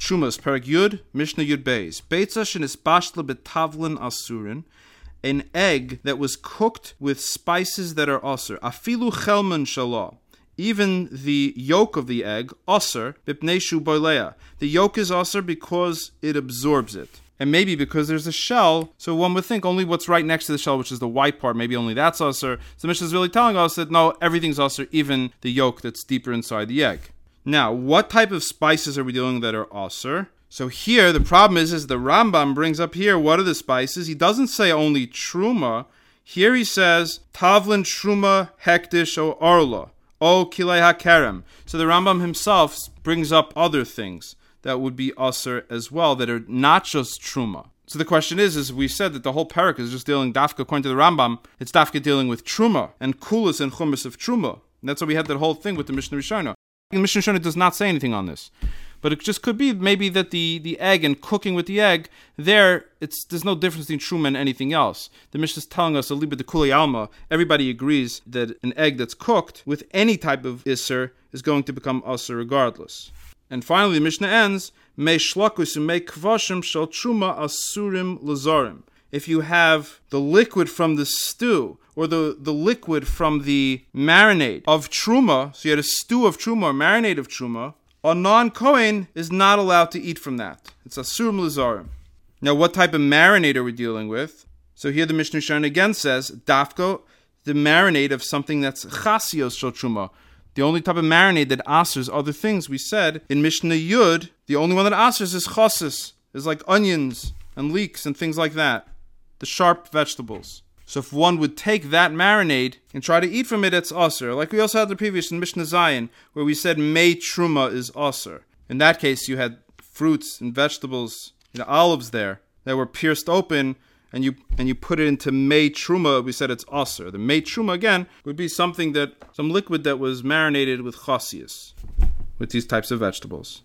Shumas, Perek Yud, Mishnah Yud Beis. Beitza shenis bashla betavlin asurin. An egg that was cooked with spices that are asur. Afilu chelman shalah. Even the yolk of the egg, asur, bipnei shu boilea. The yolk is asur because it absorbs it. And maybe because there's a shell, so one would think only what's right next to the shell, which is the white part, maybe only that's asur. So the Mishnah is really telling us that no, everything's asur, even the yolk that's deeper inside the egg. Now, what type of spices are we dealing with that are asur? So here, the problem is the Rambam brings up here, what are the spices? He doesn't say only truma. Here he says, tavlin truma hektish o arla, o kilei hakerem. So the Rambam himself brings up other things that would be asur as well, that are not just truma. So the question is we said that the whole parak is just dealing dafka, according to the Rambam, it's dafka dealing with truma, and kulas and chumas of truma. And that's why we had that whole thing with the Mishnah Rishona. The Mishnah Rishona does not say anything on this. But it just could be maybe that the egg and cooking with the egg, there's no difference between truma and anything else. The Mishnah is telling us, aliba de kuli alma, everybody agrees that an egg that's cooked with any type of isser is going to become asur regardless. And finally, the Mishnah ends, me shlakus me kvashim shal truma asurim lazarim. If you have the liquid from the stew, or the liquid from the marinade of truma, so you had a stew of truma or marinade of truma, a non-Kohen is not allowed to eat from that. It's asurim lazarim. Now, what type of marinade are we dealing with? So here the Mishnah Rishon again says, dafko, the marinade of something that's chasios shel truma. The only type of marinade that asers other things, we said, in Mishnah Yud, the only one that asers is chasis, is like onions and leeks and things like that. The sharp vegetables. So if one would take that marinade and try to eat from it, it's asur. Like we also had the previous in Mishnah Zion, where we said mei truma is asur. In that case, you had fruits and vegetables, olives there, that were pierced open, and you put it into mei truma, we said it's asur. The mei truma, again, would be some liquid that was marinated with chasius, with these types of vegetables.